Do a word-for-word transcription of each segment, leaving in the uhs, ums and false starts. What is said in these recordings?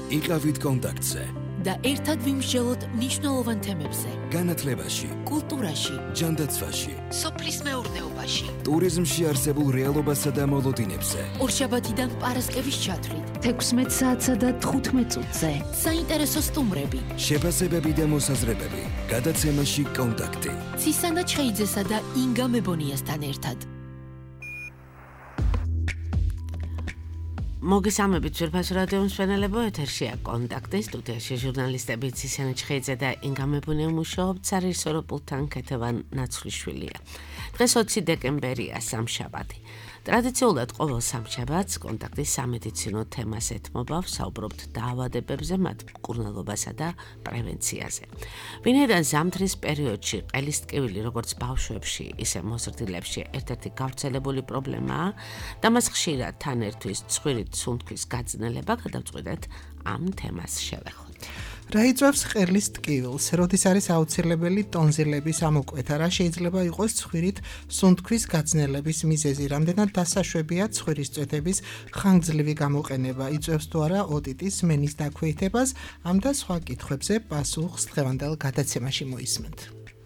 იყავით კონტაქტზე და ერთად ვიმსჯელოთ მნიშვნელოვან თემებზე. განათლებაში, კულტურაში, ჯანდაცვაში, სოფლის მეურნეობაში, ტურიზმში არსებულ რეალობასა და მოლოდინებზე. ორშაბათიდან პარასკევის ჩათვლით, თექვსმეტ საათსა და თხუთმეტ წუთზე. საინტერესო სტუმრები, შეფასებები და მოსაზრებები. გადაცემაში კონტაქტი. ცისანა ჩხეიძესა და ინგა მებონიასთან ერთად. მოგესალმებით ძვირფას რადიო მსმენელებო, ეთერშია კონტაქტი, სტუდიაში ჟურნალისტები ცისანა ჩხეიძე და ინგა მებონია მუშაობთ, სარეჟისორო პულტთან ქეთევან ნაცვლიშვილია. დღეს ოცი დეკემბერია, სამშაბათი. ტრადიციულად ყოველ სამშაბათს კონტაქტის სამედიცინო თემას ეთმობა, ვსაუბრობთ დაავადებებზე, მათ მკურნალობასა და პრევენციაზე. ვინაიდან ზამთრის პერიოდში ყელის ტკივილი როგორც ბავშვებში, ისე მოზრდილებში ერთ-ერთი გავრცელებული პრობლემაა და მას ხშირად თან ერთვის ცხვირით სუნთქვის გაძნელება, გადავწყვიტეთ ამ თემას შევეხოთ. რა იწვევს ყელის ტკივილს? როდის არის აუცილებელი ტონზილების ამოკვეთა? რა შეიძლება იყოს ცხვირით სუნთქვის გაძნელების მიზეზი? რამდენად დასაშვებია ცხვირის წვეთების ხანგრძლივი გამოყენება? იწვევს თუ არა ოტიტის მენის დაქვეითებას? ამ და სხვა კითხვებზე პასუხს დღევანდელ გადაცემაში მოისმენთ.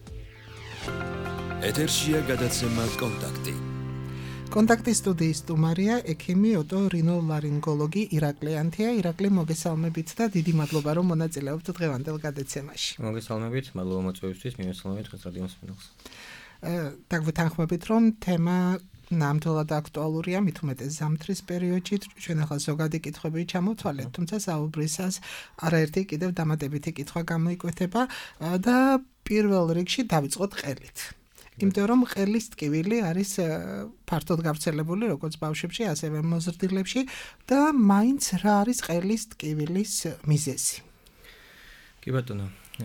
ეთერშია გადაცემა კონტაქტი. კონტაქტის სტუდიის სტუმარია ექიმი ოტორინოლარინგოლოგი ირაკლი ანთია. ირაკლი, მოგესალმებით და დიდი მადლობა რომ მონაწილეობთ დღევანდელ გადაცემაში. მოგესალმებით, მადლობა მოწვევისთვის, მიმესალმებით დღეს რადიო მსმენელს. დაგვეთანხმებით რომ თემა ნამდვილად აქტუალურია, მით უმეტეს ზამთრის პერიოდში. ჩვენ ახლა ზოგადი კითხვები ჩამოვთვალეთ, თუმცა საუბრისას არაერთი კიდევ დამატებითი კითხვა გამოიკვეთება და პირველ რიგში დავიწყოთ ყელით. იმიტომ რომ ყელის ტკივილი არის ფართოდ გავრცელებული როგორც ბავშვებში, ასევე მოზრდილებში და მაინც რა არის ყელის ტკივილის მიზეზი? კი ბატონო,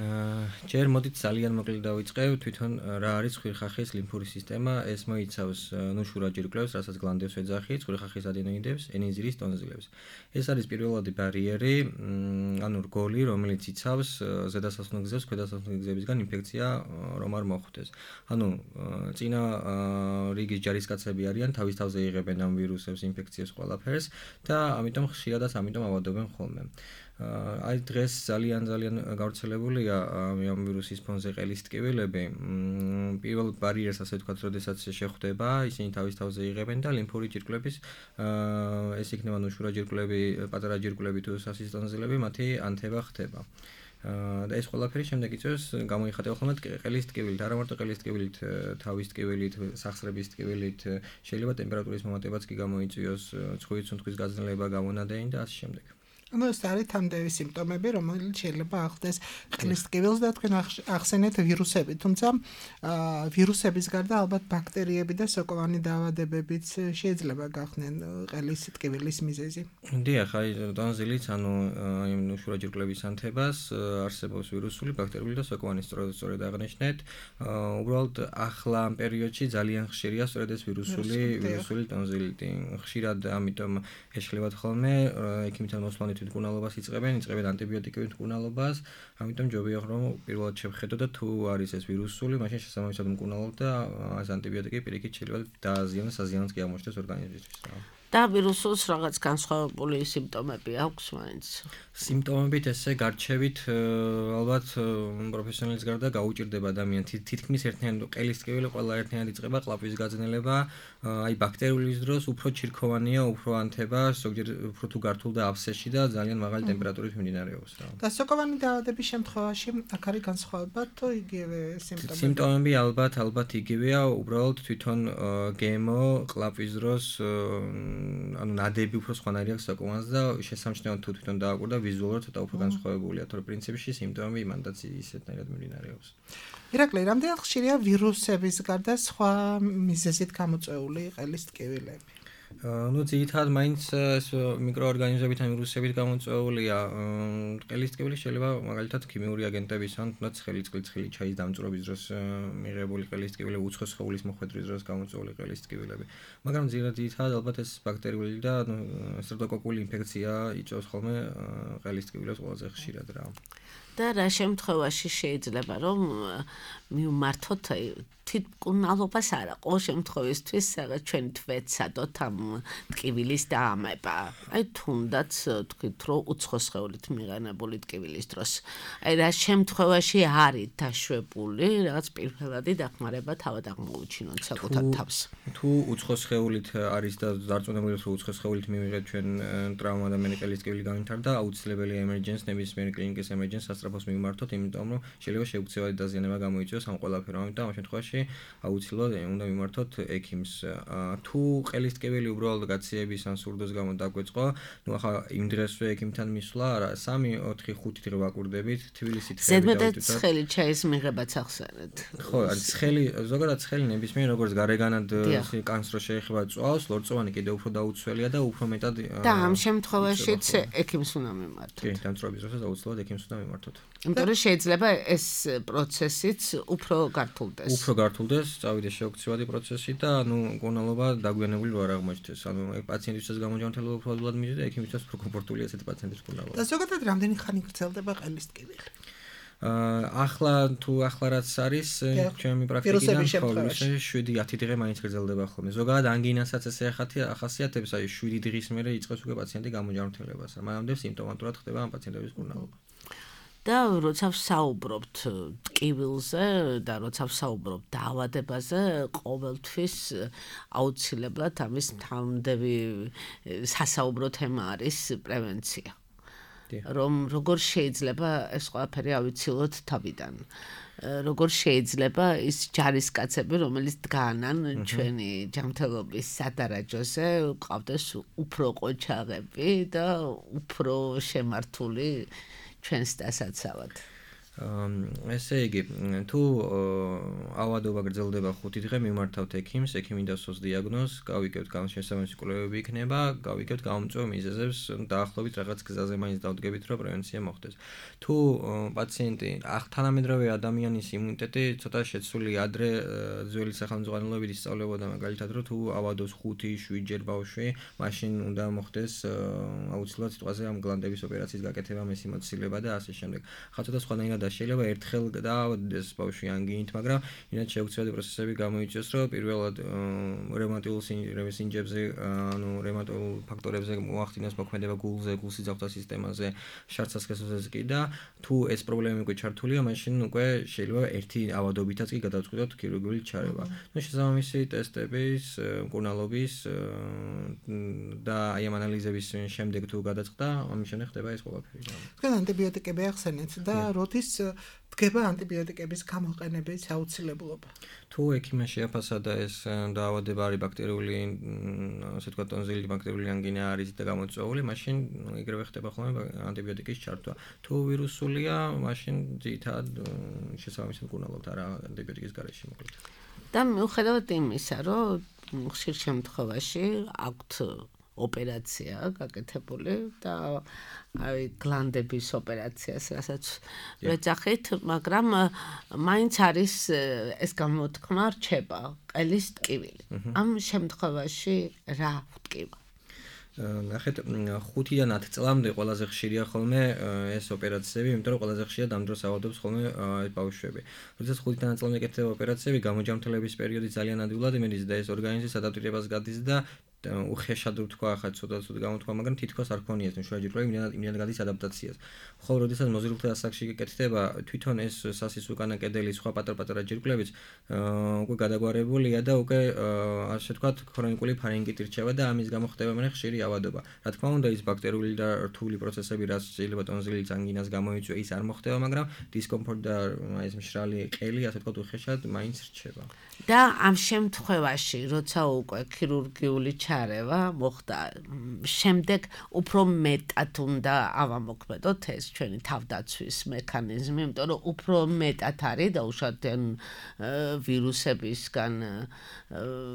ჯერ მოდით ძალიან მოკლედ დავიწყევ თვითონ რა არის ცხვირხახის ლიმფური სისტემა. ეს მოიცავს ნუშურა ჯირკვლებს, რასაც გლანდებს ეძახი, ცხვირხახის ადენოიდებს, ენიზირის ტონზილებს. ეს არის პირველადი ბარიერი, ანუ რგოლი, რომელიც იცავს ზედასასხმელ გზებს, ქვედასასხმელ გზებისგან ინფექცია რომ არ მოხვდეს. ანუ წინა რიგის ჯარისკაცები არიან, თავის თავზე იღებენ ამ ვირუსებს, ინფექციებს, ყველაფერს და ამიტომ ხშირადაც ამიტომ ავადობენ ხოლმე. აი დღეს ძალიან ძალიან გავრცელებულია ამ ვირუსის ფონზე ყელის ტკივილები. პირველ ბარიერს, ასე ვთქვათ, როდესაც შეხვდება, ისინი თავის თავზე იღებენ და ლიმფური ჯირკვლების, ეს იქნება ნუშურა ჯირკვლები, პატარა ჯირკვლები თუ სასის ტონზილები, მათი ანთება ხდება. და ეს ყველაფერი შემდეგ იწვევს გამოიხატება ხოლმე ყელის ტკივილით, არა მარტო ყელის ტკივილით, თავის ტკივილით, სახსრების ტკივილით, შეიძლება ტემპერატურის მომატებაც კი გამოიწვიოს, ცხვირის სუნთქვის გაძნელება, გამონადენი და ასე შემდეგ. ანუ ეს არის თანდევი სიმპტომები, რომელიც შეიძლება ახლდეს ყელის ტკივილს და თქვენ ახსენეთ ვირუსები, თუმცა ვირუსების გარდა ალბათ ბაქტერიები და სოკოვანი დაავადებებიც შეიძლება გახდნენ ყელის ტკივილის მიზეზი. დიახ, აი ტონზილიც, ანუ იმ ნუშურა ჯირკვლების ანთებას არსებობს ვირუსული, ბაქტერიული და სოკოვანი, სწორედ აღნიშნეთ. უბრალოდ ახლა ამ პერიოდში ძალიან ხშირია სწორედ ეს ვირუსული, ვირუსული ტონზილიტი. ხშირად ამიტომ ეშლებათ ხოლმე ექიმთან მოსვლით მკურნალობას იწყებენ, იწყებენ ანტიბიოტიკებით მკურნალობას, ამიტომ ჯობია რომ პირველად შევხედოთ და თუ არის ეს ვირუსული, მაშინ შესაბამისად მკურნალობთ და ეს ანტიბიოტიკი პირიქით შეიძლება დააზიანოს, აზიანოს კი აღმოჩნდეს ორგანიზმისთვის. და ვირუსულს რაღაც განსხვავებული სიმპტომები აქვს მაინც? სიმპტომებით ესე გარჩევით ალბათ პროფესიონალის გარდა გაუჭირდება ადამიანს თითქმის ერთნაირად ყელის ტკივილი ყველა ერთნაირად იწყება, ყლაპის გაძნელება, აი ბაქტერიულის დროს უფრო ჩირქოვანია, უფრო ანთება, ზოგჯერ უფრო თუ გართულ და აბსესში და ძალიან მაღალი ტემპერატურით მიმდინარეობს რა. და სოკოვანი დაავადების შემთხვევაში აქ არის განსხვავება თუ იგივე სიმპტომები? სიმპტომები ალბათ ალბათ იგივეა, უბრალოდ თვითონ გემო ყლაპის დროს ანუ ნადები უფრო სხვანაირი აქვს საკოვანს და შესამჩნევად თუ თვითონ დააკვირდა ვიზუალურად ცოტა უფრო განსხვავებულია, თორე პრინციპში სიმპტომები იმანდაც ისეთნაირად მიმდინარეობს. ირაკლი, რამდენად ხშირია ვირუსების გარდა სხვა მიზეზით გამოწვეული ყელის ტკივილები? ну ძირითადად მაინც ეს მიკროორგანიზმებით ან ვირუსებით გამოწვეულია. ყელის ტკივილი შეიძლება მაგალითად ქიმიური აგენტების ან თუნდაც ხელი წყლის ხილი ჩაის დამწვრობის დროს მიღებული ყელის ტკივილი, უცხო სხეულის მოხვედრის დროს გამოწვეული ყელის ტკივილები. მაგრამ ძირითადად ალბათ ეს ბაქტერიული და სტრეპტოკოკული ინფექცია იწვევს ხოლმე ყელის ტკივილებს ყველაზე ხშირად რა. და რა შემთხვევაში შეიძლება რომ მივმართოთ თვითმკურნალობას არა, ყოველ შემთხვევისთვის რაღაც ჩვენ თვეცადოთ ამ ტკივილის დაამება. აი თუნდაც თქვით რომ უცხო სხეულით მიღანებული ტკივილის დროს. აი რა შემთხვევაში არის დაშვებული რაღაც პირველადი დახმარება თავად აღმოუჩინოთ საკუთარ თავს. თუ უცხო სხეულით არის და დარწმუნებული რომ უცხო სხეულით მივიღეთ ჩვენ ტრავმა და მენიკელის ტკივილი გამვითარდა, აუცილებელია emergency ნებისმიერი კლინიკის emergency სასწრაფოს მივმართოთ, იმიტომ რომ შეიძლება შეუცვლელი დაზიანება გამოიწვიოს ამ ყველაფერმა, ამიტომ ამ შემთხვევაში აუცილებლად უნდა მიმართოთ ექიმს. თუ ყელის ტკივილი უბრალოდ გაციების ან სურდოს გამო დაგვეწყო, ნუ ახლა იმ დღესვე ექიმთან მისვლა, რა სამი, ოთხი, ხუთი დღე ვაკურდებით, თბილისით ხელი ზედმეტად ცხელი ჩაის მიღებაც ახსენეთ. ხო, არის ცხელი, ზოგადად ცხელი ნებისმიერ როგორც გარეგანად კანს რო შეეხება წვავს, ლორწოვანი კიდე უფრო დაუცველია და უფრო მეტად და ამ შემთხვევაშიც ექიმს უნდა მიმართოთ. კი, დამწვრობის დროსაც აუცილებლად ექიმს უნდა მიმართოთ. იმიტომ რომ შეიძლება ეს პროცესიც უფრო გართულდეს. უფრო გართულდეს, წავიდეს შეოქცევადი პროცესი და ნუ მკურნალობა დაგვიანებული რო არ აღმოჩნდეს. ანუ პაციენტისთვის გამოჯანმრთელობა უფრო ადვილად მიიღება და ექიმისთვის უფრო კომფორტულია ესეთი პაციენტის მკურნალობა. და ზოგადად რამდენი ხანი გრძელდება ყელის ტკივილი? ახლა თუ ახლა რაც არის ჩემი პრაქტიკიდან ხოლმე შვიდი ათი დღე მაინც გრძელდება ხოლმე. ზოგადად ანგინასაც ესე ახასიათებს, აი შვიდი დღის მერე იწყებს უკვე პაციენტი გამოჯანმრთელებას. მანამდე სიმპტომატურად ხდება ამ პაციენტების მკურნალობა. და როცა ვსაუბრობთ ტკივილზე და როცა ვსაუბრობთ დაავადებაზე, ყოველთვის აუცილებლად ამის მთავრდები სასაუბრო თემა არის პრევენცია. რომ როგორ შეიძლება ეს ყველაფერი ავიცილოთ თავიდან. როგორ შეიძლება ის ჯარისკაცები, რომელიც დგანან ჩვენი ჯანმრთელობის სადარაჯოზე, ყავდეს უფრო ყოჩაღები და უფრო შემართული ჩვენს დასაცავად. ესე იგი, თუ ავადობა გრძელდება ხუთი დღე, მიმართავთ ექიმს, ექიმი დასვოს დიაგნოზს, გავიგებთ განსხვავებული კვლევები იქნება, გავიგებთ გამომწვევ მიზეზებს, დაახლოებით რაღაც გზაზე მაინც დავდგებით, რომ პრევენცია მოხდეს. თუ პაციენტი თანამედროვე ადამიანის იმუნიტეტი ცოტა შეცვლილი ადრე ძველი სახელმძღვანელოებით ისწავლებოდა მაგალითად, რომ თუ ავადობს ხუთი შვიდ ჯერ ბავშვი, მაშინ უნდა მოხდეს აუცილებლად სიტყვაზე ამ გლანდების ოპერაციის გაკეთება, მესიმოცილება და ასე შემდეგ. ხა ცოტა სხვანაირად და შეიძლება ერთხელ დაავადდეს ბავშვი ანგინით, მაგრამ ინად შეუცვლელი პროცესები გამოიწვიოს, რომ პირველად რევმატულ სინჯებზე, ანუ რევმატულ ფაქტორებზე მოახდინოს მოქმედება გულზე, გულსიძახთა სისტემაზე, შარდსახესოზე კი და თუ ეს პრობლემები უკვე ჩართულია, მაშინ უკვე შეიძლება ერთი ავადობითაც კი გადავწყვიტოთ ქირურგიული ჩარევა. ნუ შესაბამისი ტესტების, მკურნალობის და აი ამ ანალიზების შემდეგ თუ გადაწყდა, ამის შემდეგ ხდება ეს ყველაფერი. თქვენ ანტიბიოტიკები ახსენეთ და როდის დგება ანტიბიოტიკების გამოყენების აუცილებლობა? თუ ექიმმა შეაფასა და ეს დაავადება არის ბაქტერიული, ასე ვთქვათ, ტონზილიტი ბაქტერიული ანგინა არის და გამოწვეული, მაშინ იგივე ხდება ხოლმე ანტიბიოტიკის ჩართვა. თუ ვირუსულია, მაშინ ძირითადად შესაბამისად მკურნალობთ არა ანტიბიოტიკის გარეშე მოკლედ. და მიუხედავად იმისა, რომ ხშირ შემთხვევაში აქვთ ოპერაცია გაკეთებული და აი გლანდების ოპერაციას რასაც ვეძახით, მაგრამ მაინც არის ეს გამოთქმა რჩება ყელის ტკივილი. ამ შემთხვევაში რა ვტკივა? ნახეთ, ხუთიდან ათი წლამდე ყველაზე ხშირია ხოლმე ეს ოპერაციები, იმიტომ რომ ყველაზე ხშირად ამ დროს ავადობს ხოლმე ბავშვები. როდესაც ხუთიდან ათი წლამდე კეთდება ოპერაციები, გამოჯანმრთელების პერიოდი ძალიან ადვილად მიდის და ეს ორგანიზმის ადაპტირებას გადის და უხეშად ვთქვა, ახლა ცოტა ცოტა გამოთქვა, მაგრამ თითქოს არ ქონია ეს მშვენიერი იმდენად იმდენად გადის ადაპტაციას. ხოლო როდესაც მოზრდილთა ასაკში კეთდება, თვითონ ეს სასის უკანა კედელი, სხვა პატარ-პატარა ჯირკვლებიც უკვე გადაგვარებულია და უკვე ასე ვთქვათ, ქრონიკული ფარინგიტი რჩება და ამის გამო ხდება მე ხშირი ავადობა. რა თქმა უნდა, ის ბაქტერიული და რთული პროცესები, რაც შეიძლება ტონზილიტის ანგინას გამოიწვია, ის არ მოხდება, მაგრამ დისკომფორტი და ეს მშრალი ყელი, ასე ვთქვათ, უხეშად მაინც რჩება. და ამ შემთხვევაში, როცა უკვე ქირურგიული ჩარევა მოხდა, შემდეგ უფრო მეტად უნდა ავამოქმედოთ ეს ჩვენი თავდაცვის მექანიზმი, იმიტომ რომ უფრო მეტად არის დაუშვათ ვირუსებისგან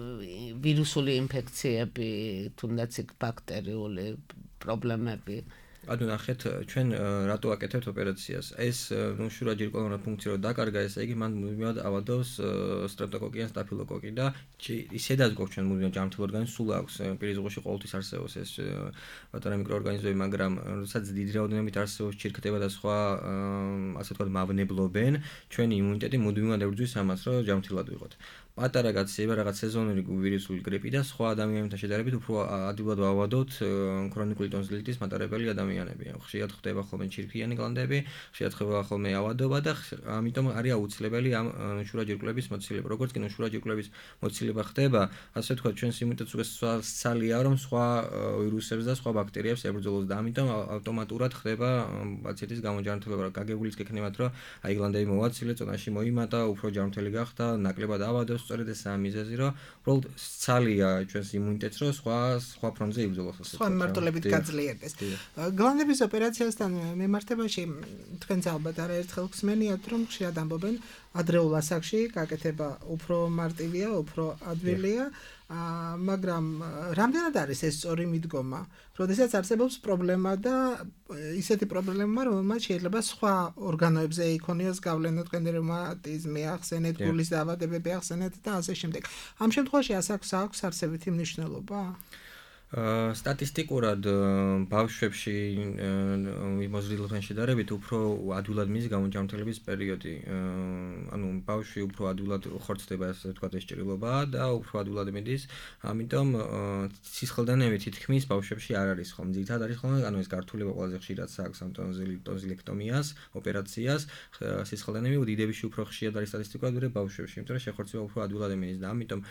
ვირუსული ინფექციები, თუნდაც იქ ბაქტერიული პრობლემები. ანუ ნახეთ ჩვენ რატო აკეთებთ ოპერაციას. ეს ნუ შურაჯირკონური ფუნქცია რო დაკარგა, ესე იგი მან მუდმივად ავადავს სტრეპტოკოკი ან სტაფილოკოკი და ისედაც გვაქვს ჩვენ მუდმივად ჯანმრთელ ორგანიზმს სულ აქვს პირის ზღვაში ყოველთვის არსებობს ეს პატარა მიკროორგანიზმები, მაგრამ როდესაც დიდი რაოდენობით არსებობს ჩირკდება და სხვა ასე ვთქვათ მავნებლობენ, ჩვენი იმუნიტეტი მუდმივად ებრძვის ამას, რომ ჯანმრთელად ვიყოთ. პატარა გაცემა რაღაც სეზონური ვირუსული გრიპი და სხვა ადამიანებთან შედარებით უფრო ადვილად ვავადოთ ქრონიკული ტონზილიტის მატარებელი ადამიანები. ხშირად ხდება ხოლმე ჩირქიანი გლანდები, ხშირად ხდება ხოლმე ავადობა და ამიტომ არის აუცილებელი ამ შურაჯირკვლების მოცილება. როგორც კი შურაჯირკვლების მოცილება ხდება, ასე ვთქვათ, ჩვენს იმუნიტეტს სალია რომ სხვა ვირუსებს და სხვა ბაქტერიებს ებრძოლოს და ამიტომ ავტომატურად ხდება პაციენტის გამოჯანმრთელება. გაგებულიც გექნებათ, რომ აი გლანდები მოვაცილე, წონაში მოიმატა, უფრო ჯანმრთელი გახდა, ნაკლებად ავადოს. სწორედ ეს ამიზეზი, რომ უბრალოდ სალია ჩვენს იმუნიტეტს, რომ სხვა სხვა ფრონტზე იბრძოლოს ასე. სხვა მიმართულებით გაძლიერდეს. გლანდების ოპერაციასთან მიმართებაში თქვენც ალბათ არაერთხელ ხსმენიათ, რომ ხშირად ამბობენ ადრეულ ასაკში გაკეთება უფრო მარტივია, უფრო ადვილია, მაგრამ რამდენად არის ეს სწორი მიდგომა? როდესაც არსებობს პრობლემა და ისეთი პრობლემა, რომელმაც შეიძლება სხვა ორგანოებზე იქონიოს გავლენა, თქვენი რევმატიზმი ახსენეთ, გულის დაავადებები ახსენეთ და ასე შემდეგ. ამ შემთხვევაში ასაკს აქვს არსებითი მნიშვნელობა? სტატისტიკურად ბავშვებში მოზრდილობთან შედარებით უფრო ადვილად მიდის გამოჯანმრთელების პერიოდი. ანუ ბავშვი უფრო ადვილად ხორცდება, ასე ვთქვათ, ეს ჭრილობა და უფრო ადვილად მიდის. ამიტომ სისხლდენები თითქმის ბავშვებში არ არის ხოლმე. ძირითადად არის ხოლმე, ანუ ეს გართულება ყველაზე ხშირად საქვს ამ ტონზილექტომიას, ოპერაციას. სისხლდენები დიდებში უფრო ხშირად არის სტატისტიკურად ვიდრე ბავშვებში, იმიტომ რომ შეხორცება უფრო ადვილად მიდის და ამიტომ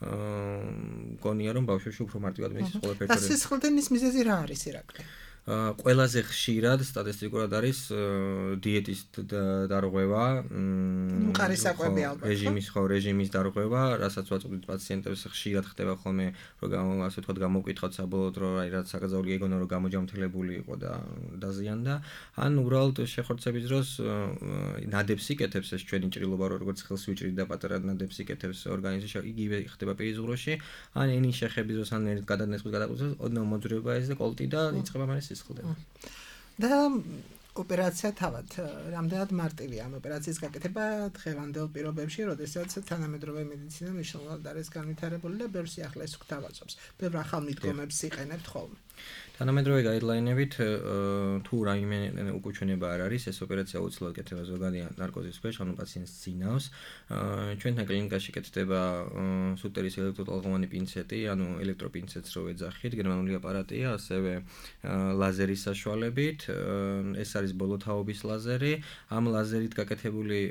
მგონია რომ ბავშვებში უფრო მარტივად მიდის. და სისხლდენის მიზეზი რა არის ირაკლი? ყველაზე ხშირად სტატისტიკურად არის დიეტის დარღვევა, მყარი საკვები ალბათ. რეჟიმის ხო, რეჟიმის დარღვევა, რასაც ვაწვდით პაციენტებს ხშირად ხდება ხოლმე, რომ ასე ვთქვათ, გამოვკითხავთ საბოლოოდ, რომ აი რაც საკაზაური ეგონა რომ გამოჯანმრთელებული იყო და დაზიანდა, ან უბრალოდ შეხორცების დროს ნადებს იკეთებს ეს ჩვენი ჭრილობა, როგორც ხელს ვიჭრით და პატარა ნადებს იკეთებს ორგანიზმში, იგივე ხდება პირის ზღვრში, ან ენის შეხების დროს ან ერთ გადანეწყვის გადაკვეთას, ოდნავ მოძრაობა ეს და კოლტი და იწყება მალე და ოპერაცია თავად რამდენად მარტივია ამ ოპერაციის გაკეთება დღევანდელ პირობებში, როდესაც თანამედროვე მედიცინა მნიშვნელოვნად არის განვითარებული და ბევრ სიახლეს გვთავაზობს. ბევრ ახალ მიდგომებს იყენებთ ხოლმე. თანამედროვე გაიდლაინებით თუ რაიმე უკუჩვენება არ არის, ეს ოპერაცია აუცილებლად კეთდება ზოგადი ნარკოზის ქვეშ, ანუ პაციენტს ძინავს. ჩვენთან კლინიკაში კეთდება სუტერის ელექტროტალღოვანი პინცეტი, ანუ ელექტროპინცეტს რო ეძახით, გერმანული აპარატია, ასევე ლაზერის საშუალებით. ეს არის ბოლოთაობის ლაზერი. ამ ლაზერით გაკეთებული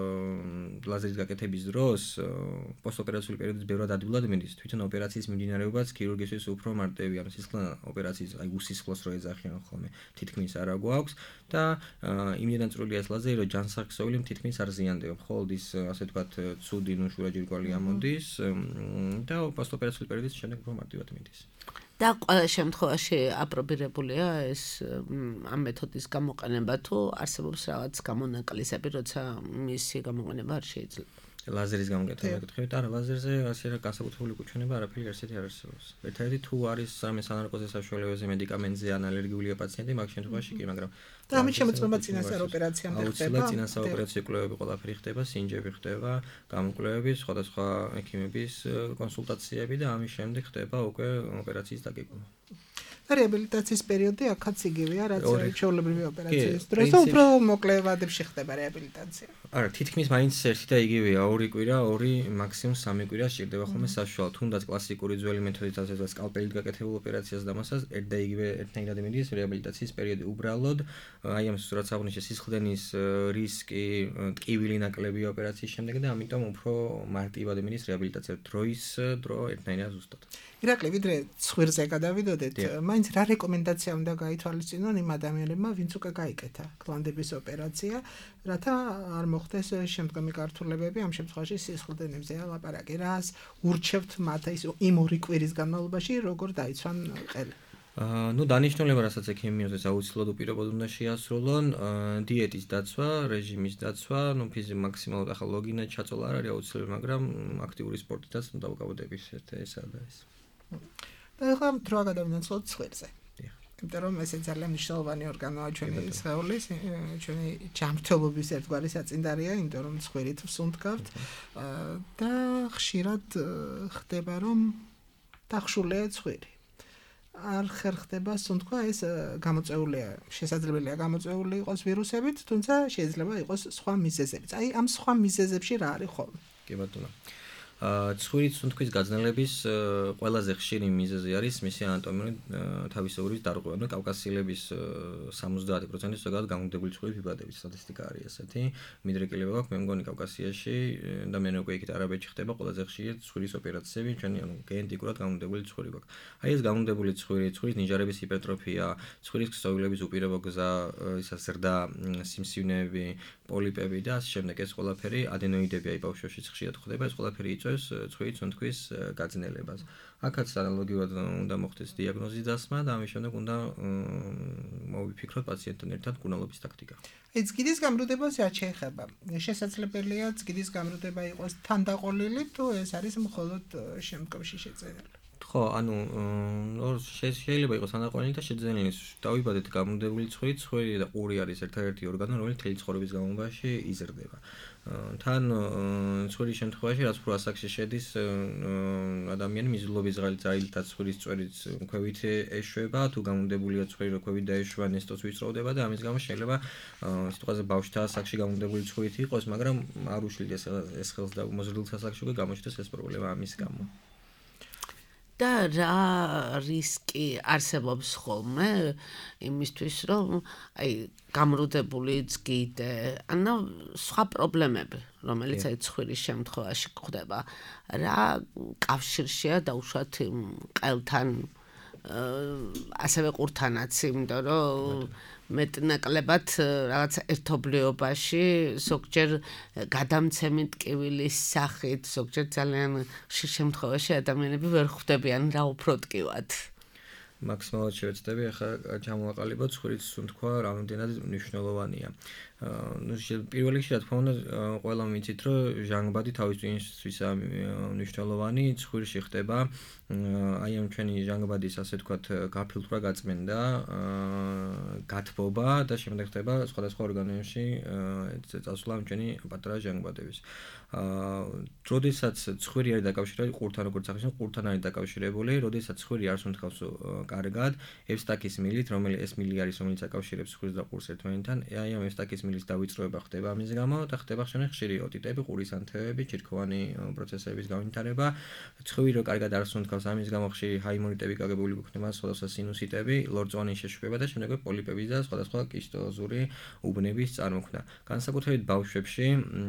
ლაზერით გაკეთების დროს პოსტოპერაციული პერიოდის ბევრად ადვილად მიდის. თვითონ ოპერაციის მიმდინარეობაც ქირურგისთვის უფრო მარტივია, ანუ სისხლთან ოპერაციის აი უსისხლოს რო ეძახიან ხოლმე თითქმის არ აგვაქვს და იმდენად წვრილია ეს ლაზერი, რომ ჯანსაღ-ქსოვილი თითქმის არ ზიანდება. მხოლოდ ის ასე ვთქვათ ცუდი ნუ შურაჯირკვალი ამოდის და პოსტოპერაციული პერიოდის შემდეგ უფრო მარტივად მიდის. და ყველა შემთხვევაში აპრობირებულია ეს ამ მეთოდის გამოყენება თუ არსებობს რაღაც გამონაკლისები, როცა მისი გამოყენება არ შეიძლება? ლაზერის გამოკეთება გითხებით, არა, ლაზერზე ასე რა განსაკუთრებული უკუჩვენება არაფერი არსეთი არ არსებობს. ერთადერთი თუ არის სამე სანარკოზის საშუალებაზე მედიკამენტზე ან ალერგიული პაციენტი, მაგ შემთხვევაში კი, მაგრამ და ამის შემოწმება წინასწარ ოპერაციამდე ხდება. აუცილებლად წინასწარ ოპერაციული კვლევები ყველაფერი ხდება, სინჯები ხდება, გამოკვლევები, სხვადასხვა ექიმების კონსულტაციები და ამის შემდეგ ხდება უკვე ოპერაციის დაგეგმვა. რეაბილიტაციის პერიოდი აქაც იგივეა, რაც ჩვეულებრივი ოპერაციის დროს და უფრო მოკლე ვადებში ხდება რეაბილიტაცია. არა, თითქმის მაინც ერთი და იგივეა, ორი კვირა, ორი მაქსიმუმ სამი კვირა სჭირდება ხოლმე საშუალო, თუნდაც კლასიკური ძველი მეთოდით ასე ვთქვათ, სკალპელით გაკეთებულ ოპერაციას დამასას ერთ და იგივე ერთნაირად მიდის რეაბილიტაციის პერიოდი. უბრალოდ აი ამ სურათს აღნიშნე სისხლდენის რისკი, ტკივილი ნაკლები ოპერაციის შემდეგ და ამიტომ უფრო მარტივად მიდის რეაბილიტაცია. დროის დრო ერთნაირად ზუსტად. ირაკლი, ვიდრე ცხვირზე გადავიდოდეთ, მაინც რა რეკომენდაცია უნდა გაითვალისწინონ იმ ადამიანებმა, ვინც უკვე გაიკეთა გლანდების ოპერაცია, რათა არ მოხდეს შემდგომი გართულებები, ამ შემთხვევაში სისხლდენებზეა ლაპარაკი. რას ურჩევთ მათ ის იმ ორი კვირის განმავლობაში, როგორ დაიცვან ყელი? ну დანიშნულება რასაც ექიმიოზეს აუცილებლად უპირობოდ უნდა შეასრულონ დიეტის დაცვა, რეჟიმის დაცვა, ну ფიზი მაქსიმალურად ახლა ლოგინად ჩაწოლა არ არის აუცილებელი, მაგრამ აქტიური სპორტითაც დავუკავდებით ესა და ეს. და ახლა რა გადავინაცვლოთ ცხვირზე. იმიტომ რომ ეს ძალიან მნიშვნელოვანი ორგანოა ჩვენი სხეულის, ჩვენი ჯანმრთელობის ერთგვარი საწინდარია, იმიტომ რომ ცხვირით ვსუნთქავთ და ხშირად ხდება რომ დახშულია ცხვირი. არ ხერხდება სუნთქვა, ეს გამოწეულია, შესაძლებელია გამოწეული იყოს ვირუსებით, თუმცა შეიძლება იყოს სხვა მიზეზებიც. აი ამ სხვა მიზეზებში რა არის ხოლმე? კი ბატონო. ცხვირის სუნთქვის გაძნელების ყველაზე ხშირი მიზეზი არის მისი ანატომიური თავისებურის დარღვევა. ნუ კავკასიელების სამოცდაათი პროცენტი ზოგადად გამუდებული ცხვირის ვიბადების სტატისტიკა არის ესეთი. მიდრეკილება გვაქვს, მე მგონი კავკასიაში და მე უკვე იქით არაბეთში ხდება ყველაზე ხშირი ცხვირის ოპერაციები, ჩვენი ანუ გენეტიკურად გამუდებული ცხვირი გვაქვს. აი ეს გამუდებული ცხვირი, ცხვირის ნიჟარების ჰიპერტროფია, ცხვირის ქსოვილების უპირობო გზა, ისა ზრდა, სიმსივნეები, პოლიპები და ასე შემდეგ ეს ყველაფერი ადენოიდები აი ბავშვებში ხშირად ხდება, ეს ყველაფერი იწვევს ცხვირის სუნთქვის გაძნელებას. აქაც ანალოგიურად უნდა მოხდეს დიაგნოზის დასმა და ამის შემდეგ უნდა მოვიფიქროთ პაციენტთან ერთად კუნალობის ტაქტიკა. ეს ძგიდის გამრუდებას რაც შეეხება. შესაძლებელია ძგიდის გამრუდება იყოს თანდაყოლილი თუ ეს არის მხოლოდ შემდგომში შეძენილი. ხო, ანუ შეიძლება იყოს თანდაყოლილი და შეძენილი. დავიბადეთ გამრუდებული ცხვირი, ცხვირი და ყური არის ერთ-ერთი ორგანო, რომელიც მთელი ცხოვრების განმავლობაში იზრდება. თან ცხვირის შემთხვევაში რაც უფრო ასაკში შედის ადამიანი მიზიდულობის ძალითაც ცხვირის წვერიც ქვევით ეშვება, თუ გამუდებულია ცხვირი ქვევით დაეშვა ნესტოც ვიწროვდება და ამის გამო შეიძლება სიტყვაზე ბავშვთა ასაკში გამუდებული ცხვირით იყოს, მაგრამ არ უშლიდეს ეს ხელს და მოზრდილთა ასაკში უკვე გამოჩნდეს ეს პრობლემა ამის გამო. და რა რისკი არსებობს ხოლმე იმისთვის, რომ აი გამრუდებული ძგიდე, ანუ სხვა პრობლემები, რომელიც აი ცხვირის შემთხვევაში გვხდება, რა კავშირშია დაუშვათ ყელთან, ასევე ყურთანაც, იმიტომ რომ მეტნაკლებად რაღაც ერთობლიობაში ზოგჯერ გადამცემი ტკივილის სახით, ზოგჯერ ძალიან ხშირ შემთხვევაში ადამიანები ვერ ხვდებიან რა უფრო ტკივად. მაქსიმალურად შევეცდები ახლა ჩამოვაყალიბოთ ცხვირის სუნთქვა რამდენად მნიშვნელოვანია. ნუ პირველ რიგში რა თქმა უნდა ყველა მიცით რომ ჟანგბადი თავისთვისაა მნიშვნელოვანი, ცხვირში ხდება აი ამ ჩვენი ჟანგბადის ასე ვთქვათ გაფილტრვა, გაწმენდა, გათბობა და შემდეგ ხდება სხვადასხვა ორგანოებში წასვლა ამ ჩვენი პატარა ჟანგბადების. როდესაც ცხვირი არის დაკავშირებული ყურთან, როგორც აღნიშნეთ, ყურთან არის დაკავშირებული, როდესაც ცხვირი არ სუნთქავს კარგად, ევსტაკის მილით, რომელიც ეს მილი არის, რომელიც აკავშირებს ცხვირს და ყურს ერთმანეთთან, აი ამ ევსტაკის მილის დავიწროება ხდება ამის გამო და ხდება ხშირად ხშირი ოტიტები, ყურის ანთებები, ჩირქოვანი პროცესების განვითარება. ცხვირი რო კარგად არ სუნთქავს, ამის გამო ხშირი ჰაიმონიტები გაგებული გვქნება, სხვადასხვა სინუსიტები, ლორწოვანი შეშუქება და შემდეგ პოლიპები და სხვადასხვა კისტოზური უბნების წარმოქმნა. განსაკუთრებით ბავშვებში,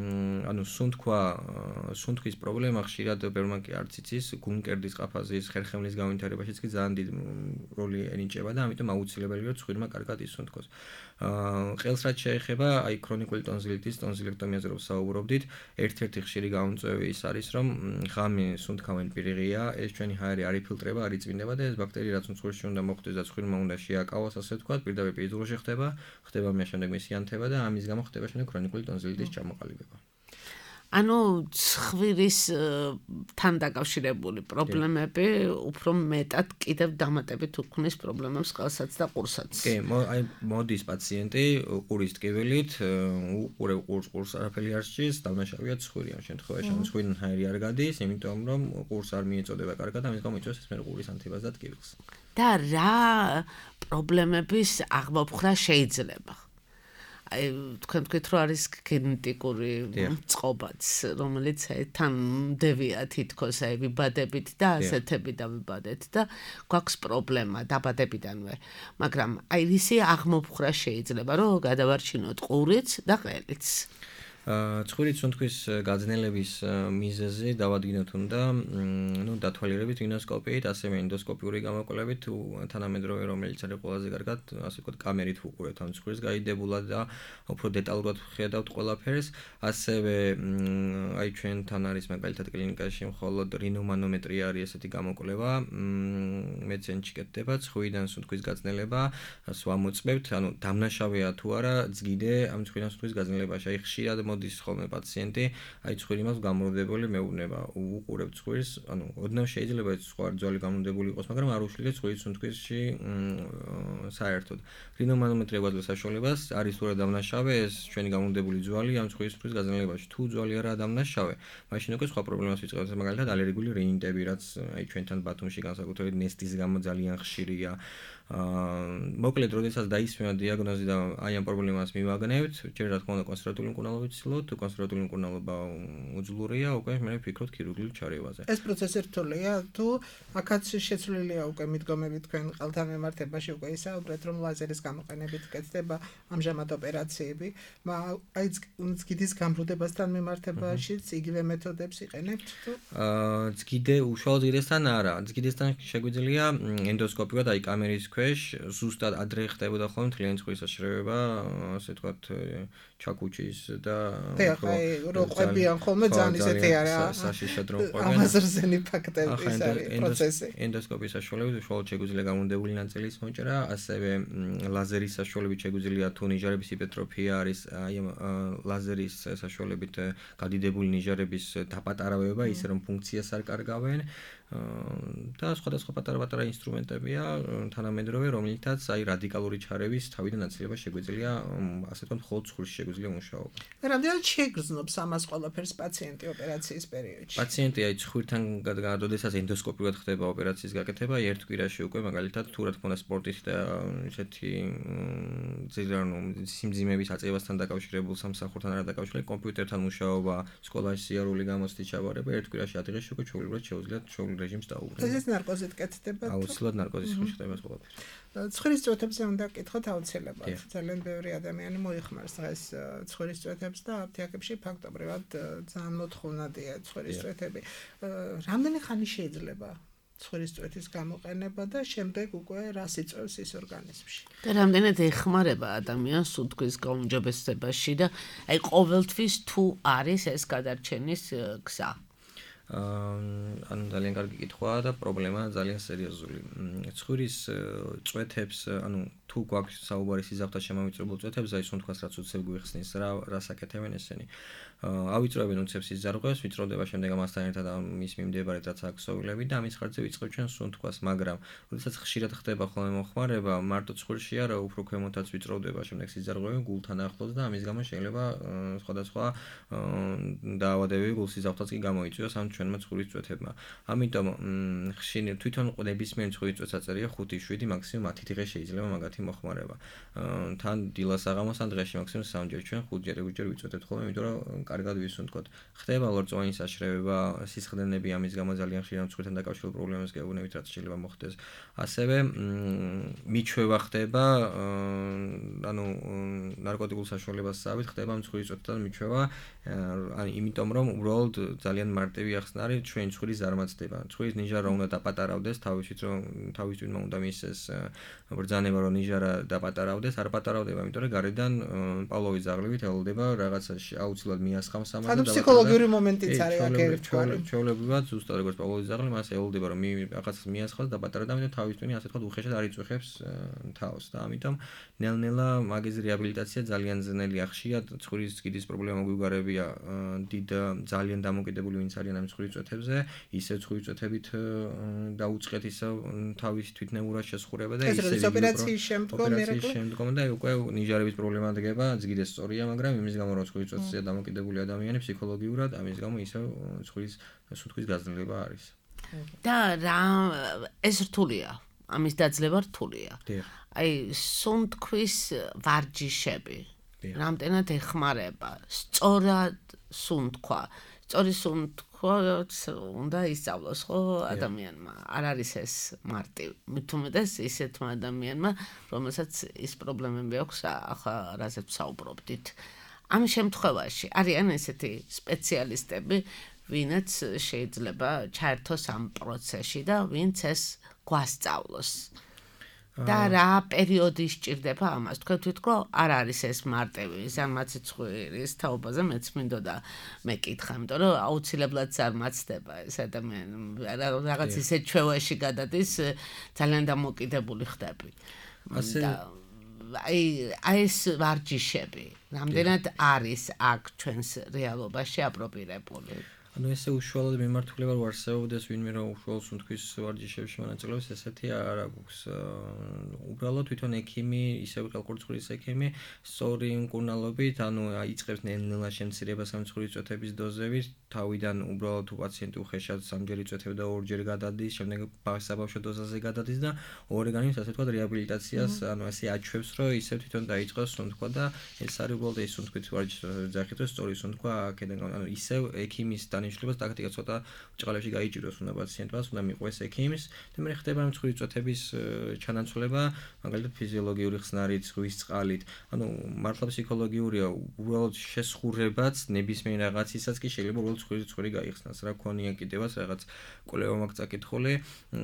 ანუ სუნთქვა სუნთქვის პრობლემა ხშირად ბევრმა კი არც იცის, გულმკერდის ყაფაზის, ხერხემლის განვითარებაშიც კი ძალიან დიდი როლი ენიჭება და ამიტომ აუცილებელია რომ ცხვირმა კარგად ისუნთქოს. ყელს რაც შეეხება, აი ქრონიკული ტონზილიტის, ტონზილექტომიაზე რომ საუბრობდით, ერთ-ერთი ხშირი გამომწვევი ის არის, რომ ღამე სუნთქავენ პირიღია, ეს ჩვენი ჰაერი არ იფილტრება, არ იწმინდება და ეს ბაქტერია რაც ცხვირში უნდა მოხვდეს და ცხვირმა უნდა შეაკავოს, ასე ვთქვათ, პირდაპირ პირდუღში ხდება, ხდება მე შემდეგ მისი ანთება და ამის გამო ხდება შემდეგ ქრონიკული ტონზილიტის ჩამოყალიბება. ანუ ცხვირის თან დაკავშირებული პრობლემები უფრო მეტად კიდევ დამატებით უქმნის პრობლემებს ყელსაც და ყურსაც. კი, აი მოდის პაციენტი ყურის ტკივილით, უყურებ ყურს, ყურს არაფერი არ სჭირს, დამნაშავეა ცხვირი ამ შემთხვევაში, ანუ ცხვირიდან ჰაერი არ გადის, იმიტომ რომ ყურს არ მიეწოდება კარგად, ამის გამო იწვევს ეს მე ყურის ანთებას და ტკივილს. და რა პრობლემების აღმოფხვრა შეიძლება? აი თქვენ თქვით რომ არის გენეტიკური წყობაც, რომელიც თან მდევია თითქოს აი ვიბადებით და ასეთები დავიბადეთ და გვაქვს პრობლემა დაბადებიდანვე. მაგრამ აი ისი აღმოფხვრა შეიძლება რომ გადავარჩინოთ ყურიც და ყელიც. ცხვირის სუნთქვის გაძნელების მიზეზი დავადგინოთ უნდა ნუ დათვალიერებით ინდოსკოპიით, ასევე ინდოსკოპიური გამოკვლევით, თანამედროვე რომელიც არის ყველაზე კარგად, ასე ვთქვათ, კამერით ვუყურებთ ამ ცხვირის გაიდებულად და უფრო დეტალურად ვხედავთ ყველაფერს, ასევე აი ჩვენთან არის მაგალითად კლინიკაში მხოლოდ რინომანომეტრია არის ესეთი გამოკვლევა, მეცენჩი კეთდება ცხვირიდან სუნთქვის გაძნელება, სვამოწმებთ, ანუ დამნაშავეა თუ არა ძგიდე ამ ცხვირიდან სუნთქვის გაძნელებაში, აი ხშირად მოდის ხოლმე პაციენტი, აი ცხვირი მაქვს გამრუდებული მეუბნება, უყურებ ცხვირს, ანუ ოდნავ შეიძლება ეს სხვა ძვალი გამრუდებული იყოს, მაგრამ არ უშლიდეთ ცხვირის სუნთქვისში საერთოდ. რინომანომეტრია გვაძლევს საშუალებას, არის თუ რა დამნაშავე ეს ჩვენი გამრუდებული ძვალი ამ ცხვირის სუნთქვის გაზრდილებაში. თუ ძვალი არა დამნაშავე, მაშინ უკვე სხვა პრობლემას ვიწყებთ, მაგალითად ალერგიული რინიტები, რაც აი ჩვენთან ბათუმში განსაკუთრებით ნესტის გამო ძალიან ხშირია. აა მოკლედ, როდესაც დაისმევა დიაგნოზი და აი ამ პრობლემას მივაგნევთ, ჯერ რა თქმა უნდა კონსერვატული მკურნალობით ვცდილობთ, თუ კონსერვატული მკურნალობა უძლურია, უკვე მე ვფიქრობთ ქირურგიულ ჩარევაზე. ეს პროცესი რთულია, თუ აქაც შეცვლილია უკვე მიდგომები თქვენ ყელთან მიმართებაში უკვე ისაუბრეთ, რომ ლაზერის გამოყენებით კეთდება ამჟამად ოპერაციები, აი ძგიდის გამრუდებასთან მიმართებაშიც იგივე მეთოდებს იყენებთ თუ? აა ძგიდე უშუალო ძგიდესთან არა, ძგიდესთან შეგვიძლია ენდოსკოპიურად აი კამერის ქვეშ ზუსტად ადრე ხდებოდა ხოლმე მთლიანი ცხვრის საშრევება, ასე ვთქვათ, ჩაკუჩის და რო ყვებიან ხოლმე ძალიან ისეთი არა საშიშად რომ ყვებიან. ამაზრზენი ფაქტები ის არის პროცესი. ენდოსკოპიის საშუალებით უშუალოდ შეგვიძლია გამუნდებული ნაწილის მოჭრა, ასევე ლაზერის საშუალებით შეგვიძლია თუ ნიჟარების ჰიპერტროფია არის, აი ამ ლაზერის საშუალებით გადიდებული ნიჟარების დაპატარავება, ისე რომ ფუნქციას არ კარგავენ. და სხვადასხვა პატარა-პატარა ინსტრუმენტებია თანამედროვე, რომლითაც აი რადიკალური ჩარევის თავიდან ნაცვლება შეგვიძლია, ასე ვთქვათ, მხოლოდ ცხვირში შეგვიძლია მუშაობა. რამდენად შეგრძნობს ამას ყველაფერს პაციენტი ოპერაციის პერიოდში? პაციენტი აი ცხვირთან როდესაც ენდოსკოპიურად ხდება ოპერაციის გაკეთება, ერთ კვირაში უკვე მაგალითად თუ რა თქმა უნდა სპორტით და ესეთი ზირანო სიმძიმების აწევასთან დაკავშირებულ სამსახურთან არა დაკავშირებული კომპიუტერთან მუშაობა, სკოლაში სიარული გამოცდის ჩავარება, ერთ კვირაში ადრეში უკვე ჩვეულებრივად შეუძლიათ ჩვეულებრივ რეჟიმს დაუბრუნდეთ. ეს ნარკოზით კეთდება? აუცილებლად ნარკოზის ქვეშ ხდება ეს ყველაფერი. ცხვირის წვეთებზე უნდა გკითხოთ აუცილებლად. ძალიან ბევრი ადამიანი მოიხმარს დღეს ცხვირის წვეთებს და აფთიაქებში ფაქტობრივად ძალიან მოთხოვნადია ცხვირის წვეთები. რამდენი ხანი შეიძლება ცხვირის წვეთის გამოყენება და შემდეგ უკვე რას იწვევს ის ორგანიზმში? და რამდენად ეხმარება ადამიანს სუნთქვის გაუმჯობესებაში და აი ყოველთვის თუ არის ეს გადარჩენის გზა? ანუ ძალიან კარგი კითხვაა და პრობლემა ძალიან სერიოზული. ცხვირის წვეთებს, ანუ თუ გვაქვს საუბარი სიზავთან შემომიწრებულ წვეთებზე, აი სუნთქვას რაც უცებ გვიხსნის, რა რას აკეთებენ ესენი. ავიწროებენ უცებს სიზარღვევს, ვიწროვდება შემდეგ ამასთან ერთად მის მიმდებარედ რაც აქვს ქსოვილები და ამის ხარჯზე ვიწყებ ჩვენ სუნთქვას, მაგრამ როდესაც ხშირად ხდება ხოლმე მოხმარება, მარტო ცხვირში არა, უფრო ქვემოთაც ვიწროვდება შემდეგ სიზარღვევი გულთან ახლოს და ამის გამო შეიძლება სხვადასხვა დაავადებები გულსიზავთაც კი გამოიწვიოს ამ ჩვენმა ცხვირის წვეთებმა. ამიტომ ხშირი თვითონ ნებისმიერ ცხვირის წვეთს აწერია ხუთი შვიდი მაქსიმუმ ათი დღე შეიძლება მაგათი მოხმარება. თან დილას აღამოს ან დღეში მაქსიმუმ სამჯერ ჩვენ ხუთჯერ ექვსჯერ ვიწვეთებთ ხოლმე, იმიტომ რომ კარგად ვისუნთქოთ. ხდება ლორწოვანი საშრევება, სისხლდენები ამის გამო ძალიან ხშირად ცხვირთან დაკავშირებულ პრობლემებს გეუბნებით, რაც შეიძლება მოხდეს. ასევე მიჩვევა ხდება, ანუ ნარკოტიკულ საშუალებას სწავით ხდება ცხვირის წვეთთან მიჩვევა, ან იმიტომ რომ უბრალოდ ძალიან მარტივი ახსნა არის ჩვენ ცხვირის ზარმაცდება. ცხვირის ნიჟარა უნდა დაპატარავდეს, თავისით რომ თავისთვინმა უნდა მისცეს ბრძანება რომ ნიჟარა დაპატარავდეს, არ პატარავდება, იმიტომ რომ გარედან პავლოვის ზაღლებით ელოდება რაღაცაში აუცილებლად მიასხამს ამას და ანუ ფსიქოლოგიური მომენტიც არის აქ ერთგვარი. ჩვეულებრივად ზუსტად როგორც პავლოვის ზაღლი მას ელოდება რომ რაღაცას მიასხამს და პატარავდა, ამიტომ თავისთვინი ასე ვთქვათ უხეშად არ იწვეხებს თავს და ამიტომ ნელ-ნელა მაგის რეაბილიტაცია ძალიან ძნელია. ხშირად ცხვირის კიდის პრობლემა გვიგარებია დიდ ძალიან დამოკიდებული ვინც არიან ამ ცხვირის წვეთებზე, ისე ცხვირის წვეთებით დაუწყეთ ისე თავის თვითნებურად შესხურება და ისე ოპერაციის შემდგომ ოპერაციის შემდგომ და უკვე ნიჟარების პრობლემა დგება, ძგიდეს სწორია, მაგრამ იმის გამო რომ ცხვირის წვეთზე დამოკიდებული ადამიანი ფსიქოლოგიურად ამის გამო ისე ცხვირის სუნთქვის გაზრდილება არის. და რა ეს რთულია, ამის დაძლევა რთულია. აი სუნთქვის ვარჯიშები რამდენად ეხმარება სწორად სუნთქვა, სწორი სუნთქვა უნდა ისწავლოს ხო ადამიანმა. არ არის ეს მარტივი. მით უმეტეს ისეთმა ადამიანმა, რომელსაც ის პრობლემები აქვს, ახლა რაზეც ვსაუბრობდით. ამ შემთხვევაში არიან ესეთი სპეციალისტები, ვინაც შეიძლება ჩაერთოს ამ პროცესში და ვინც ეს გვასწავლოს. და რა პერიოდი სჭირდება ამას? თქვენ თვითონ არ არის ეს მარტივი, ზარმაცი ცხვირის თაობაზე მეც მინდოდა მეკითხა, იმიტომ რომ აუცილებლად ზარმაცდება ეს ადამიანი, რაღაც ისეთ ჩვევაში გადადის, ძალიან დამოკიდებული ხდები. ასე აი აი ეს ვარჯიშები რამდენად არის აქ ჩვენს რეალობაში აპროპირებული ანუ ესე უშუალოდ მიმართულება რო არსებობდეს ვინმე რომ უშუალოდ სუნთქვის ვარჯიშებში მონაწილეობს ესეთი არ აქვს უბრალოდ თვითონ ექიმი ისევ ყელყურწურის ექიმი სწორი მკურნალობით ანუ იწყებს ნელ-ნელა შემცირებას სამცხურის წვეთების დოზებით თავიდან უბრალოდ თუ პაციენტი უხეშად სამჯერ იწვეთება და ორჯერ გადადის შემდეგ საბავშვო დოზაზე გადადის და ორეგანის ასე ვთქვათ რეაბილიტაციას ანუ ასე აჩვევს რომ ისევ თვითონ დაიწყოს სუნთქვა და ეს არის უბრალოდ ეს სუნთქვის ვარჯიშის ძახით რომ სწორი სუნთქვა აქედან ანუ ისევ ექიმის ნიშნულებას ტაქტიკა ცოტა ჭყალებში გაიჭიროს უნდა პაციენტს, უნდა მიყვეს ექიმს, და მე ხდება მცხურის წვეთების ჩანაცვლება, მაგალითად ფიზიოლოგიური ხსნარით, ზღვის წყალით. ანუ მართლა ფსიქოლოგიურია, უბრალოდ შესხურებაც ნებისმიერ რაღაცისაც კი შეიძლება უბრალოდ მცხურის წვერი გაიხსნას. რა ქონია კიდევაც რაღაც კვლევა მაქვს წაკითხული,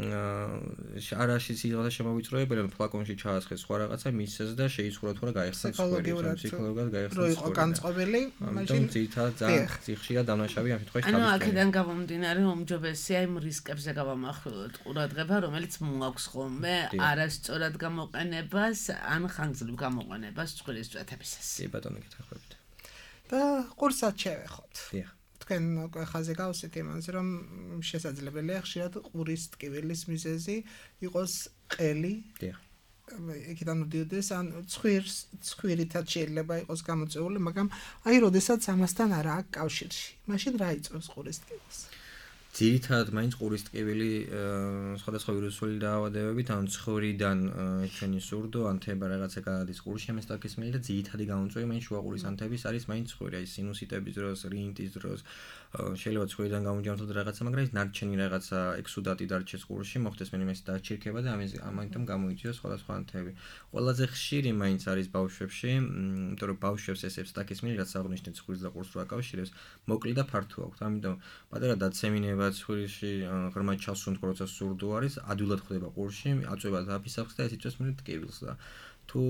არაში სიღრმეზე შემოვიწროებელი, ფლაკონში ჩაასხეს სხვა რაღაცა, მისცეს და შეიცურა თუ რა გაიხსნა მცხური, ფსიქოლოგიურად გაიხსნა. რო იყო განწყობილი, მაშინ ძირითადად ძალიან ციხშია დამნაშავე ამ შემთხვევაში. ანუ აქედან გამომდინარე უმჯობესია იმ რისკებზე გავამახვილოთ ყურადღება, რომელიც მოაქვს ხოლმე არასწორად გამოყენებას ან ხანგრძლივ გამოყენებას მცხურის წვეთებისას. კი ბატონო, გითხრებით. და ყურსაც შევეხოთ. დიახ. თქვენ ხაზე გავსით იმაზე, რომ შესაძლებელია ხშირად ყურის ტკივილის მიზეზი იყოს ყელი. დიახ. იქიდან მოდიოდეს ან ცხვირს ცხვირითაც შეიძლება იყოს გამოწეული, მაგრამ აი როდესაც ამასთან არა აქვს კავშირში. მაშინ რა იწვევს ყურის ტკივილს? ძირითადად მაინც ყურის ტკივილი სხვადასხვა ვირუსული დაავადებებით, ან ცხვირიდან ჩვენი სურდო, ანთება რაღაცა გადის ყურში, ამას დაკისმელი და ძირითადი გამომწვევი მაინც შუაყურის ანთების არის მაინც ცხვირი, აი სინუსიტების დროს, რინიტის დროს, შეიძლება ცხვირიდან გამომჯამოთ რაღაცა, მაგრამ ის ნარჩენი რაღაცა ექსუდატი დარჩეს ყურში, მოხდეს მენიმეს დაჩირქება და ამის ამიტომ გამოიწვიოს სხვადასხვა ანთები. ყველაზე ხშირი მაინც არის ბავშვებში, იმიტომ რომ ბავშვებს ესებს დაკისმელი რაც აღნიშნეთ ცხვირს და ყურს რო აკავშირებს, მოკლე და ფართო აქვთ. ამიტომ პატარა დაცემინება ცხვირში ღრმად ჩასუნთქვა, როცა სურდო არის, ადვილად ხდება ყურში, აწვება დაფისახს და ეს იწვევს მე ტკივილს და თუ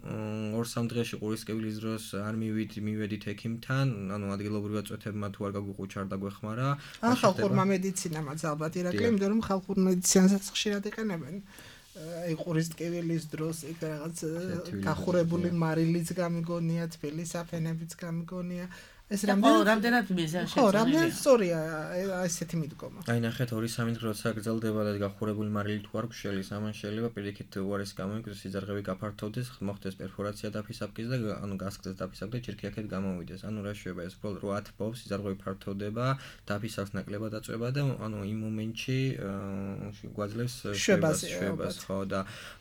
ორ-სამ დღეში ყურის ტკივილის დროს არ მივიდით, მივედით ექიმთან, ანუ ადგილობრივად წვეთებმა თუ არ გაგვიყუჩა, არ დაგვეხმარა, ან ხალხურმა მედიცინამაც ალბათ ირაკლი, იმიტომ რომ ხალხურ მედიცინასაც ხშირად იყენებენ. აი ყურის ტკივილის დროს იქ რაღაც გახურებული მარილიც გამიგონია, თბილი საფენებიც გამიგონია. ეს რამდენად მიზანს ხო, რამდენად სწორია ესეთი მიდგომა. აი ნახეთ ორი-სამი დღე როცა გრძელდება და გახურებული მარილი თუ არ გშელის, ამან შეიძლება პირიქით უარეს გამოიგდეს, სიძარღვევი გაფართოვდეს, მოხდეს პერფორაცია დაფისაფკის და ანუ გასკდეს დაფისაფკს და ჯირკი აქეთ გამოვიდეს. ანუ რა შეიძლება ეს უბრალოდ რო ათბობს, სიძარღვევი ფართოვდება, დაფისაფკს ნაკლებად აწვება და ანუ იმ მომენტში გვაძლევს შვებას, შვებას, ხო და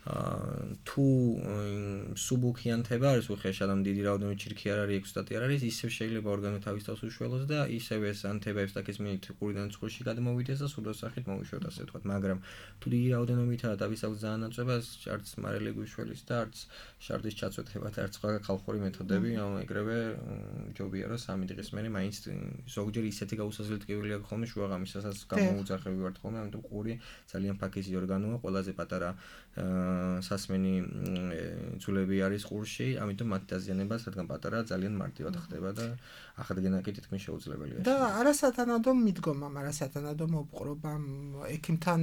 თუ სუბუქიანთება არის უხეშად, ამ დიდი რაოდენობით ჯირკი არ არის, ექსტატი არ არის, ისევ შეიძლება ორგანო თავის თავს უშველოს და ისევე ეს ანთებებს დაკისმენით ყურიდან ცხვირში გადმოვიდეს და სურდოს სახით მოვიშვათ ასე ვთქვათ, მაგრამ თუ დიდი რაოდენობითაა დაფისაფკს ძალიან აწვება, არც მარილი გვიშველის და არც შარდის ჩაწვეთება და არც სხვა ხალხური მეთოდები, ანუ ეგრევე ჯობია რომ სამი დღის მერე მაინც ზოგჯერ ისეთი გაუსაზღვრელი ტკივილი აქვს ხოლმე შუაღამისასაც გამოუძახები ვართ ხოლმე, ამიტომ ყური ძალიან ფაქიზი ორგანოა, ყველაზე პატარა სასმენი ძვლები არის ყურში, ამიტომ მათ დაზიანებას რადგან პატარა ძალიან მარტივად ხდება და ახადგენა კი თითქმის შეუძლებელია. და არასათანადო მიდგომამ, არასათანადო მოპყრობამ, ექიმთან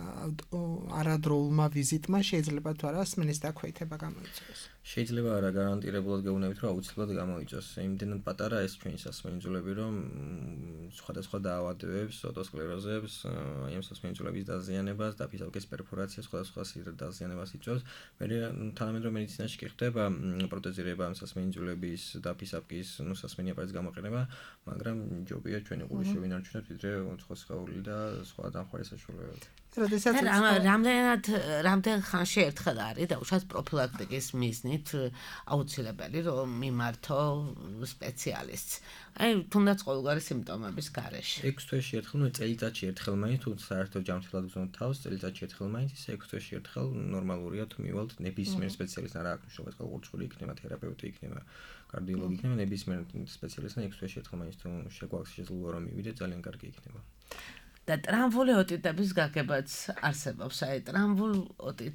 არადროულმა ვიზიტმა შეიძლება თუ არა სმენის დაქვეითება გამოიწვიოს. შეიძლება არა გარანტირებულად გეუბნებით, რომ აუცილებლად გამოიწვიოს. იმდენად პატარა ეს ჩვენი სასმენი ძვლები, რომ სხვადასხვა დაავადებებს, ოტოსკლეროზებს, ამ სასმენი ძვლების დაზიანებას, დაფისაფკის პერფორაციას, სხვადასხვა სიდრე დაზიანებას იწვევს. მე თანამედროვე მედიცინაში კი ხდება პროტეზირება ამ სასმენი ძვლების დაფისაფკის, ნუ სასმენი აპარატის გამოყენება, მაგრამ ჯობია ჩვენი ყური შევინარჩუნოთ ვიდრე სხვა სხეული და სხვა დამხმარე საშუალებები. როდესაც რამდენად რამდენ ხანში ერთხელ არის დაუშვათ პროფილაქტიკის მიზნით აუცილებელი რომ მიმართო სპეციალისტს. აი თუნდაც ყოველგვარი სიმპტომების გარეშე. ექვს თვეში ერთხელ, ნუ წელიწადში ერთხელ მაინც თუ საერთოდ ჯამთრულად გზნობთ თავს, წელიწადში ერთხელ მაინც ისე ექვს თვეში ერთხელ ნორმალურია თუ მივალთ ნებისმიერ სპეციალისტს, არა აქვს მშობელი ყურწული იქნება, თერაპევტი იქნება, კარდიოლოგი იქნება, ნებისმიერ სპეციალისტთან ექვს თვეში ერთხელ მაინც თუ შეგვაქვს შესაძლებლობა რომ მივიდეთ, ძალიან კარგი იქნება. და ტრამვული ოტიტების გაგებაც არსებობს. აი ტრამვულ ოტიტს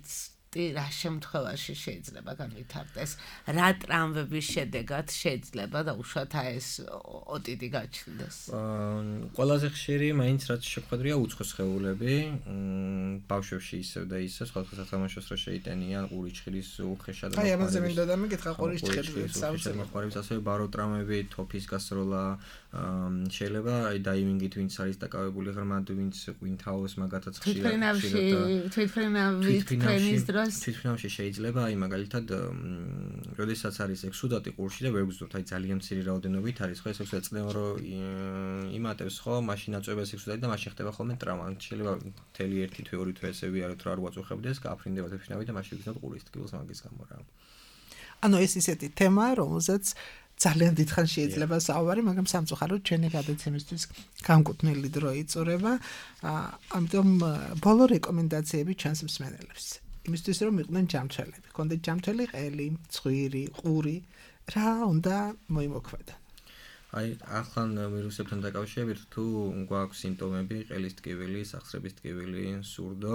რა შემთხვევაში შეიძლება განვითარდეს, რა ტრამვების შედეგად შეიძლება და უშუალოდ ეს ოტიტი გაჩნდეს. ყველაზე ხშირი მაინც რაც შეხვედრია უცხო სხეულები, ბავშვებში ისევ და ისევ სხვადასხვა სათამაშოს რა შეიტენიან ყურის ჭხირის უხეშად. აი ამაზე მინდა და მეკითხა ყურის ჭხირის სამწუხაროდ ასევე ბარო ტრამვები, თოფის გასროლა, შეიძლება აი დაივინგით ვინც არის დაკავებული ღრმად, ვინც ყვინთაოს მაგათაც ხშირად თვითფრინავი ტრენის დროს თვითფრინავში შეიძლება აი მაგალითად როდესაც არის ექსუდატი ყურში და ვერ გძნობთ აი ძალიან მცირე რაოდენობით არის ხო ეს ექსუდატი წნევა რო იმატებს ხო მაშინ აწევს ექსუდატი და მაშინ ხდება ხოლმე ტრავმა შეიძლება მთელი ერთი თვე ორი თვე ესე ვიაროთ რა არ უაწუხებდეს გააფრინდება თვითფრინავი და მაშინ გძნობთ ყურის ტკივილს მაგის გამო რა ანუ ეს ისეთი თემაა რომელზეც ძალიან დიდხან შეიძლება საუბარი, მაგრამ სამწუხაროდ ჩვენი გადაცემისთვის განკუთვნილი დრო იწურება. ამიტომ ბოლო რეკომენდაციები ჩვენს მსმენელებს. იმისთვის რომ იყვნენ ჯამთველები, კონდეთ ჯამთველი ყელი, ცხვირი, ყური, რა უნდა მოიმოქმედან. აი, ახლა ვირუსებთან დაკავშირებით თუ გვაქვს სიმპტომები, ყელის ტკივილი, სახსრების ტკივილი, სურდო,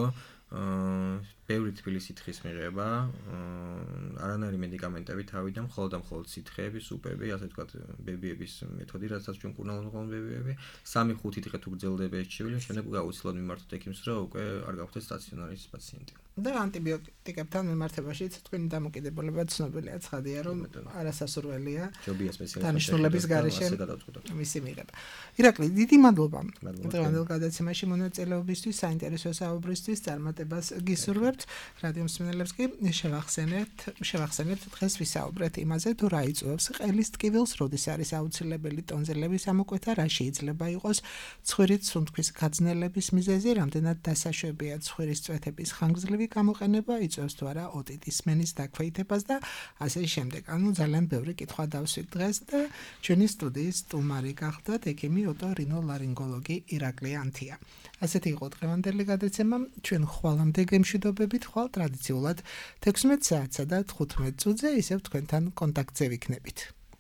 ბევრი თბილი სითხის მიღება, არანაირი მედიკამენტები თავიდან, მხოლოდ და მხოლოდ სითხეები, სუპები, ასე ვთქვათ, ბებიების მეთოდი, რასაც ჩვენ კურნალობთ ხოლმე ბებიები, სამი ხუთი დღე თუ გრძელდება ეს ჩივილი, შემდეგ გაუცილებლად მიმართოთ ექიმს, რომ უკვე არ გავხდეთ სტაციონარის პაციენტი. და ანტიბიოტიკებთან მიმართებაშიც თქვენი დამოკიდებულება ცნობილია, ცხადია, რომ არასასურველია დანიშნულების გარეშე მისი მიღება. ირაკლი, დიდი მადლობა. დღევანდელ გადაცემაში მონაწილეობისთვის, საინტერესო საუბრისთვის, წარმატებას გისურვებთ. რადიო მსმენელებს კი შევახსენებთ, შევახსენებთ დღეს ვისაუბრეთ იმაზე, თუ რა იწვევს ყელის ტკივილს, როდის არის აუცილებელი ტონზილების ამოკვეთა, რა შეიძლება იყოს ცხვირის სუნთქვის გაძნელების მიზეზი, რამდენად დასაშვებია ცხვირის წვეთების ხანგრძლივი გამოყენება, იწვევს თუ არა ოტიტის მენის დაქვეითებას და ასე შემდეგ. ანუ ძალიან ბევრი კითხვა დავსვით დღეს და ჩვენი სტუდიის სტუმარი გახდათ ექიმი ოტორინოლარინგოლოგი ირაკლი ანთია. ასეთი იყო დღევანდელი გადაცემა. ჩვენ ხვალამდე გემშვიდობებით, ხვალ ტრადიციულად თექვსმეტ საათსა და თხუთმეტ წუთზე ისევ თქვენთან კონტაქტზე ვიქნებით.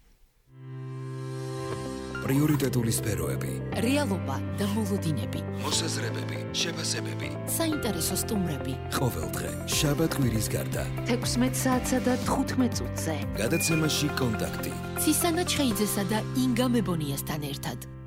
პრიორიტეტული სფეროები, რეალობა და მოლოდინები, მოსაზრებები, შეფასებები, საინტერესო სტუმრები. ყოველდღე შაბათ კვირის გარდა თექვსმეტ საათსა და თხუთმეტ წუთზე. გადაცემაში კონტაქტი. ცისანა ჩხეიძესა და ინგა მებონიასთან ერთად.